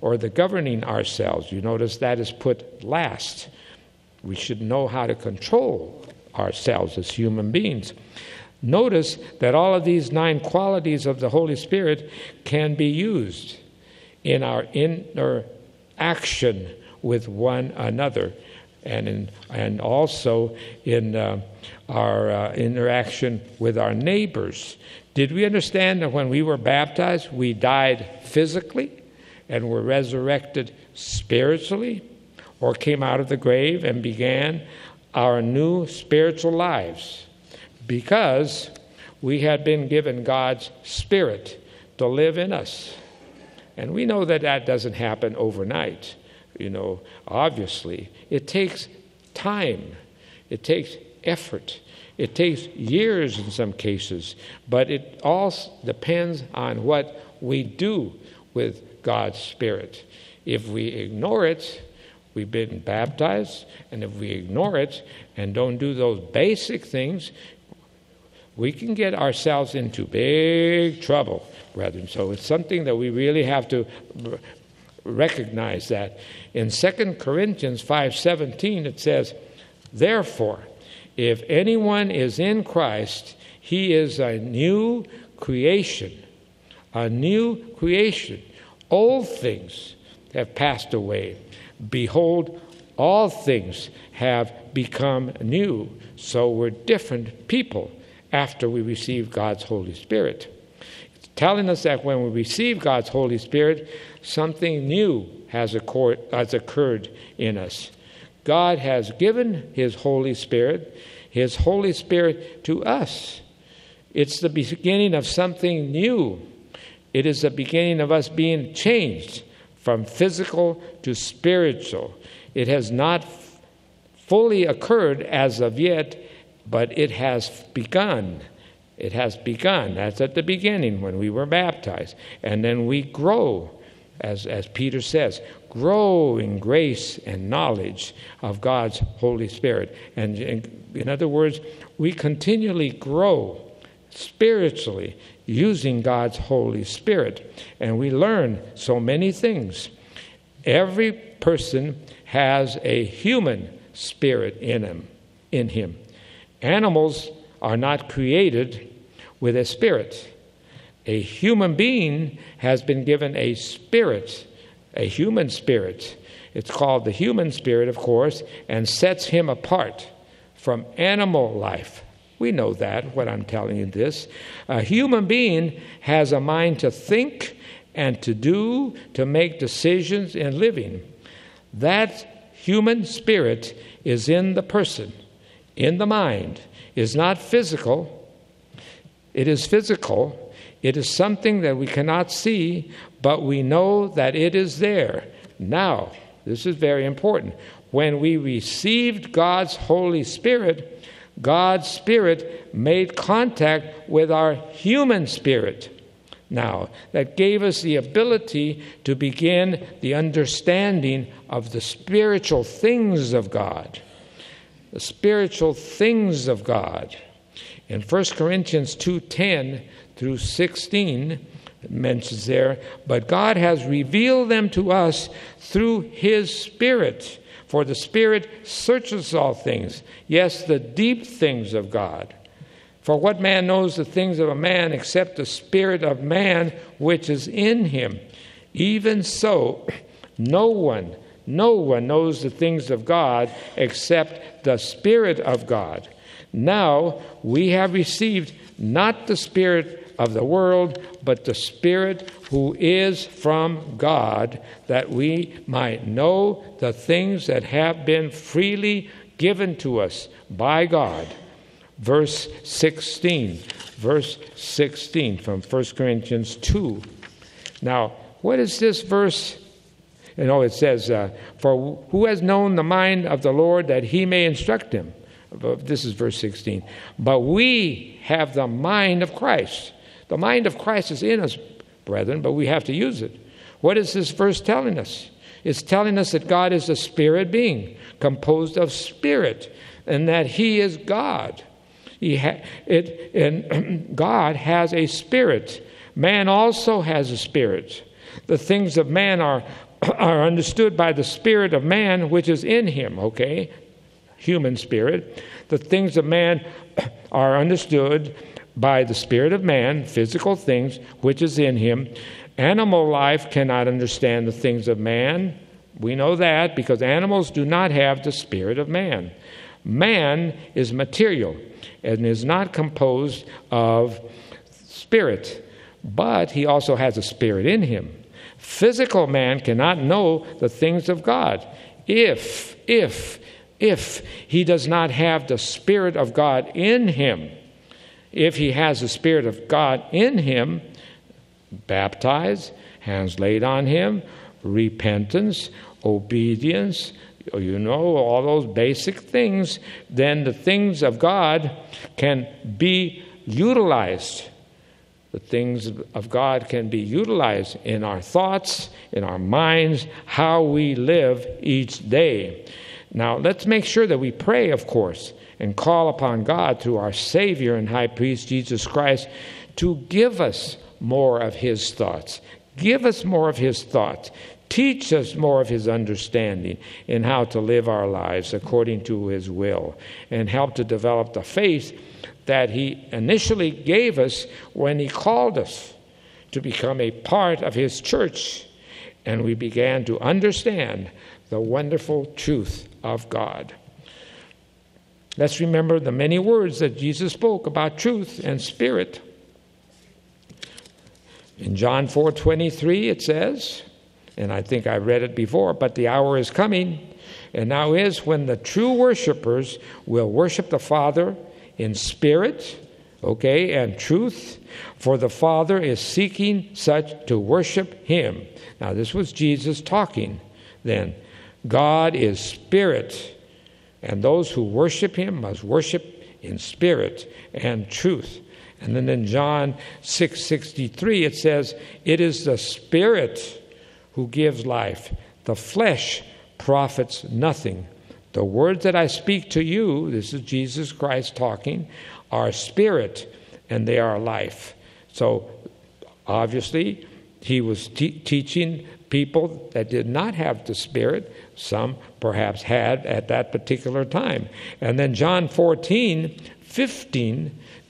or the governing ourselves. You notice that is put last. We should know how to control ourselves as human beings. Notice that all of these 9 qualities of the Holy Spirit can be used in our interaction with one another, and also in our interaction with our neighbors. Did we understand that when we were baptized, we died physically and were resurrected spiritually, or came out of the grave and began our new spiritual lives? Because we had been given God's Spirit to live in us. And we know that that doesn't happen overnight. Obviously, it takes time. It takes effort. It takes years in some cases. But it all depends on what we do with God's Spirit. If we ignore it, we've been baptized, and if we ignore it and don't do those basic things, we can get ourselves into big trouble, brethren. So it's something that we really have to recognize that. In 2 Corinthians 5:17, it says, "Therefore, if anyone is in Christ, he is a new creation." A new creation. Old things have passed away. Behold, all things have become new. So we're different people after we receive God's Holy Spirit. It's telling us that when we receive God's Holy Spirit, something new has occurred in us. God has given His Holy Spirit to us. It's the beginning of something new. It is the beginning of us being changed from physical to spiritual. It has not fully occurred as of yet, but it has begun. It has begun. That's at the beginning when we were baptized. And then we grow, as Peter says, grow in grace and knowledge of God's Holy Spirit. And in other words, we continually grow spiritually using God's Holy Spirit. And we learn so many things. Every person has a human spirit in him. Animals are not created with a spirit. A human being has been given a spirit, a human spirit. It's called the human spirit, of course, and sets him apart from animal life. We know that, what I'm telling you this. A human being has a mind to think and to do, to make decisions in living. That human spirit is in the person, in the mind. Is not physical. It is physical. It is something that we cannot see, but we know that it is there. Now, this is very important. When we received God's Holy Spirit, God's Spirit made contact with our human spirit. Now, that gave us the ability to begin the understanding of the spiritual things of God. The spiritual things of God. In 1 Corinthians 2:10 through 16, it mentions there, "But God has revealed them to us through His Spirit. For the Spirit searches all things, yes, the deep things of God. For what man knows the things of a man except the spirit of man which is in him? Even so, no one knows the things of God except the Spirit of God. Now we have received not the spirit of the world, but the Spirit who is from God, that we might know the things that have been freely given to us by God." Verse 16 from 1 Corinthians 2. Now, what is this verse? It says, "For who has known the mind of the Lord that He may instruct him?" This is verse 16. "But we have the mind of Christ." The mind of Christ is in us, brethren, but we have to use it. What is this verse telling us? It's telling us that God is a spirit being, composed of spirit, and that He is God. God has a spirit. Man also has a spirit. The things of man are are understood by the spirit of man which is in him, okay? Human spirit. The things of man are understood by the spirit of man, physical things, which is in him. Animal life cannot understand the things of man. We know that because animals do not have the spirit of man. Man is material and is not composed of spirit, but he also has a spirit in him. Physical man cannot know the things of God if he does not have the Spirit of God in him. If he has the Spirit of God in him, baptized, hands laid on him, repentance, obedience, all those basic things, then the things of God can be utilized. The things of God can be utilized in our thoughts, in our minds, how we live each day. Now, let's make sure that we pray, of course, and call upon God through our Savior and High Priest, Jesus Christ, to give us more of His thoughts. Give us more of His thoughts. Teach us more of His understanding in how to live our lives according to His will, and help to develop the faith that He initially gave us when He called us to become a part of His church, and we began to understand the wonderful truth of God. Let's remember the many words that Jesus spoke about truth and spirit. In John 4:23 it says, and I think I read it before, but the hour is coming, and now is when the true worshipers will worship the Father in spirit, and truth, for the Father is seeking such to worship Him. Now this was Jesus talking then. God is spirit, and those who worship Him must worship in spirit and truth. And then in John 6:63 it says, it is the Spirit who gives life. The flesh profits nothing. The words that I speak to you, this is Jesus Christ talking, are spirit and they are life. So obviously He was teaching people that did not have the Spirit. Some perhaps had at that particular time. And then John 14:15,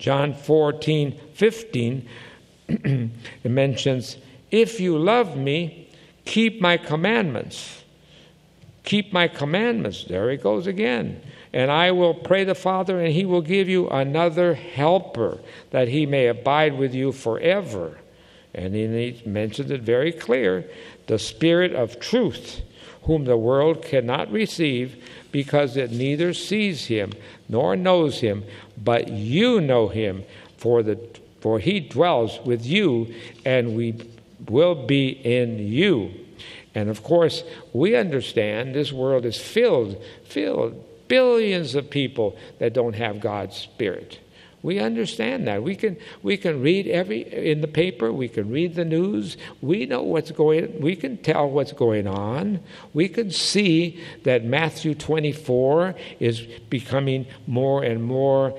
it mentions, if you love me, keep my commandments. Keep my commandments. There it goes again. And I will pray the Father, and He will give you another helper, that He may abide with you forever. And He mentions it very clear, the Spirit of truth, whom the world cannot receive, because it neither sees Him nor knows Him, but you know Him, for He dwells with you, and we will be in you. And of course, we understand this world is filled, billions of people that don't have God's Spirit. We understand that. We can read in the paper, we can read the news, we can tell what's going on. We can see that Matthew 24 is becoming more and more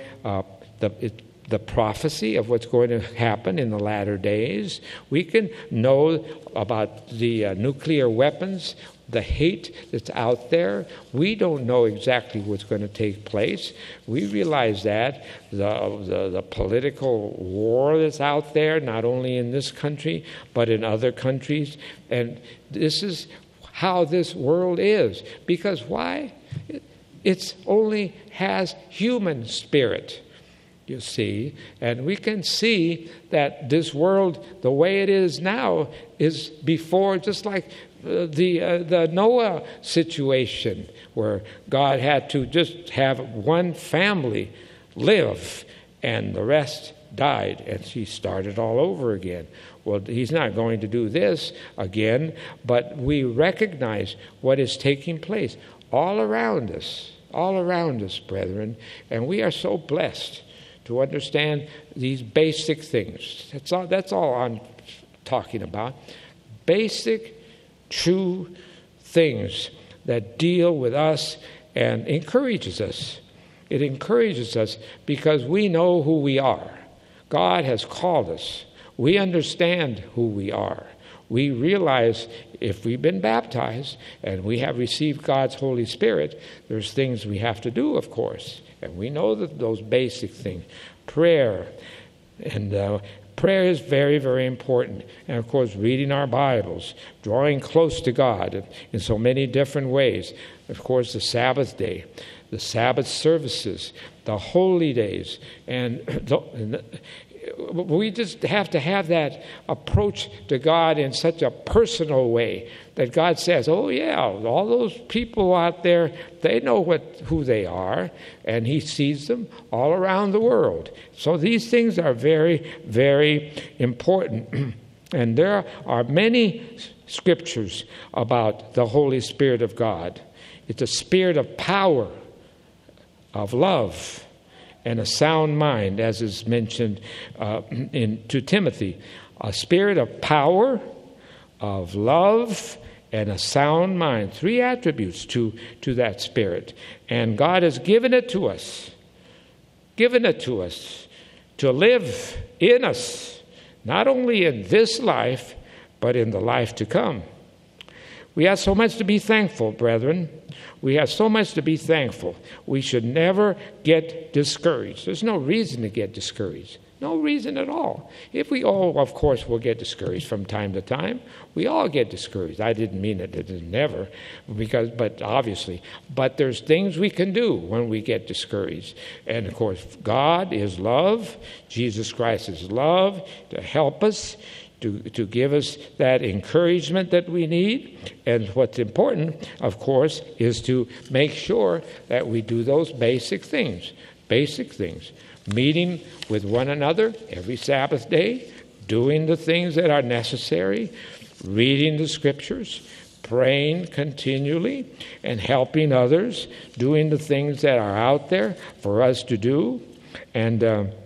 the prophecy of what's going to happen in the latter days. We can know about the nuclear weapons, the hate that's out there. We don't know exactly what's going to take place. We realize that the political war that's out there, not only in this country, but in other countries. And this is how this world is. Because why? It only has human spirit, you see. And we can see that this world, the way it is now, is before, just like the Noah situation, where God had to just have one family live and the rest died, and He started all over again. Well, He's not going to do this again, but we recognize what is taking place all around us, brethren, and we are so blessed to understand these basic things. That's all I'm talking about. Basic, true things that deal with us and encourages us. It encourages us because we know who we are. God has called us. We understand who we are. we realize if we've been baptized and we have received God's Holy Spirit, there's things we have to do, of course. And we know that those basic things, prayer, and prayer is very, very important. And, of course, reading our Bibles, drawing close to God in so many different ways. Of course, the Sabbath day, the Sabbath services, the holy days. And we just have to have that approach to God in such a personal way that God says, oh, yeah, all those people out there, they know who they are, and he sees them all around the world. So these things are very, very important. And there are many scriptures about the Holy Spirit of God. It's a spirit of power, of love, and a sound mind, as is mentioned to Timothy. A spirit of power, of love, and a sound mind. 3 attributes to that spirit. And God has given it to us. Given it to us to live in us, not only in this life, but in the life to come. We have so much to be thankful, brethren. We have so much to be thankful. We should never get discouraged. There's no reason to get discouraged. No reason at all. If we all, of course, will get discouraged from time to time. We all get discouraged. I didn't mean it never, but obviously. But there's things we can do when we get discouraged. And, of course, God is love. Jesus Christ is love to help us, to give us that encouragement that we need. And what's important, of course, is to make sure that we do those basic things. Meeting with one another every Sabbath day, doing the things that are necessary, reading the Scriptures, praying continually, and helping others, doing the things that are out there for us to do. And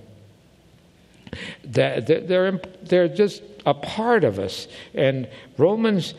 they're just a part of us. And Romans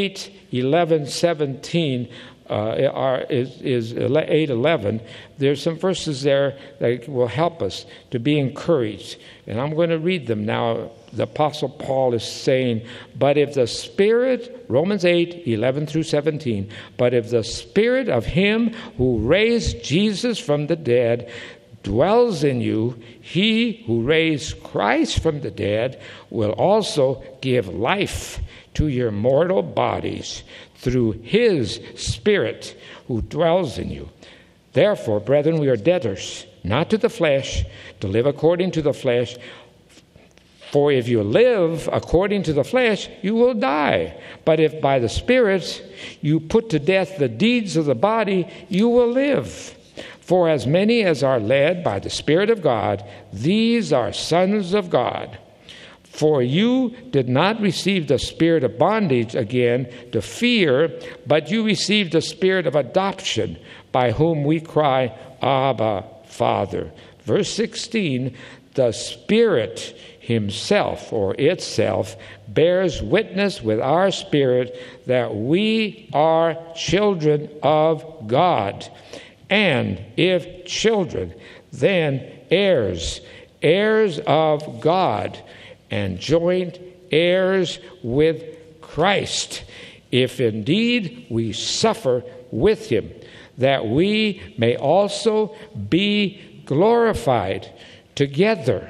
8:11-17 is 8:11. There's some verses there that will help us to be encouraged. And I'm going to read them now. The Apostle Paul is saying, but if the Spirit, Romans 8:11-17, but if the Spirit of him who raised Jesus from the dead dwells in you, he who raised Christ from the dead will also give life to your mortal bodies through his Spirit who dwells in you. Therefore, brethren, we are debtors, not to the flesh, to live according to the flesh. For if you live according to the flesh, you will die. But if by the Spirit you put to death the deeds of the body, you will live. For as many as are led by the Spirit of God, these are sons of God. For you did not receive the spirit of bondage again to fear, but you received the spirit of adoption, by whom we cry, Abba, Father. Verse 16, the Spirit himself, or itself, bears witness with our spirit that we are children of God. And if children, then heirs, heirs of God, and joint heirs with Christ, if indeed we suffer with him, that we may also be glorified together.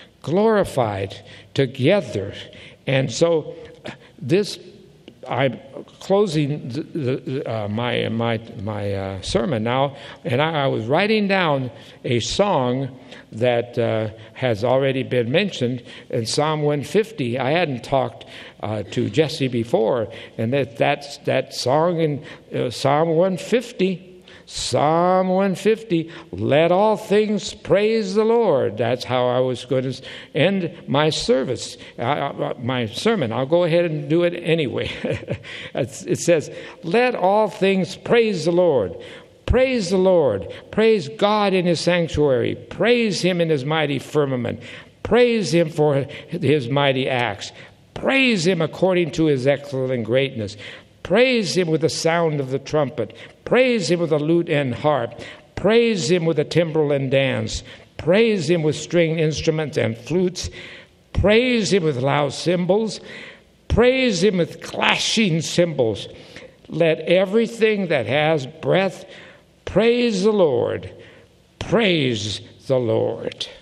And so this, I'm closing my sermon now, and I was writing down a song that has already been mentioned in Psalm 150. I hadn't talked to Jesse before, and that song in Psalm 150. Psalm 150, let all things praise the Lord. That's how I was going to end my service, my sermon. I'll go ahead and do it anyway. It says, let all things praise the Lord. Praise the Lord. Praise God in his sanctuary. Praise him in his mighty firmament. Praise him for his mighty acts. Praise him according to his excellent greatness. Praise him with the sound of the trumpet. Praise him with the lute and harp. Praise him with the timbrel and dance. Praise him with stringed instruments and flutes. Praise him with loud cymbals. Praise him with clashing cymbals. Let everything that has breath praise the Lord. Praise the Lord.